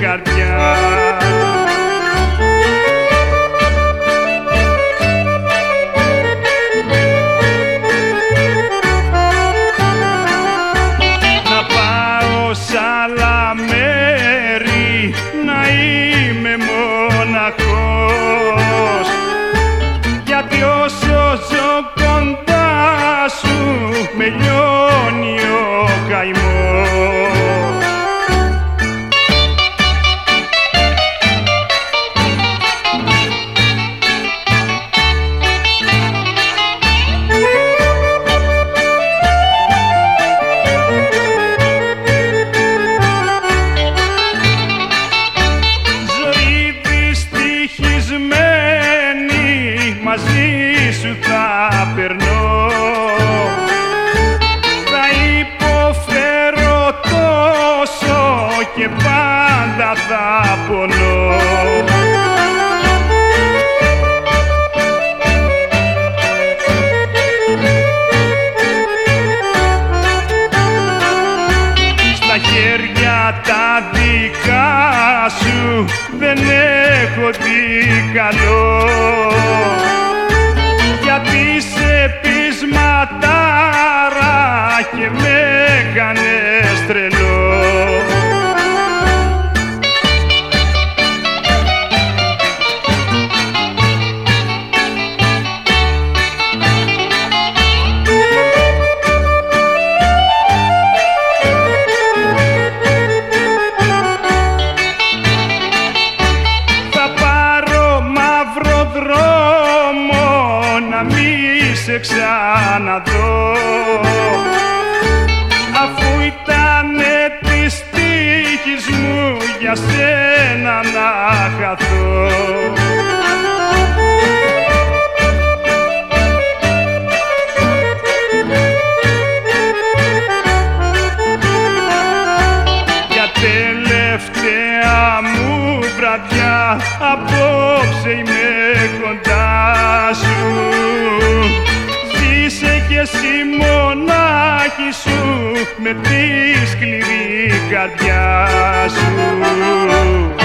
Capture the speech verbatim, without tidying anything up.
καρδιά. Να πάω σ' άλλα μέρη, να είμαι μοναχός, γιατί όσο ζω κοντά σου με λιώνει ο καημός. Ζωή δυστυχισμένη μαζί σου θα περνώ, θα υποφέρω τόσο και πάντα θα πονώ. Στα χέρια τα δικά σου δεν έχω δει καλό, γιατί σε πεισματάρα και με έκανες τρελό. Θα πάρω μαύρο δρόμο να μη σε ξαναδώ, αφού ήτανε της τύχης μου για σένα να χαθώ. Για τελευταία μου βραδιά απόψε είμαι κοντά σου, ζήσε κι εσύ μονάχη σου με τη σκληρή καρδιά σου.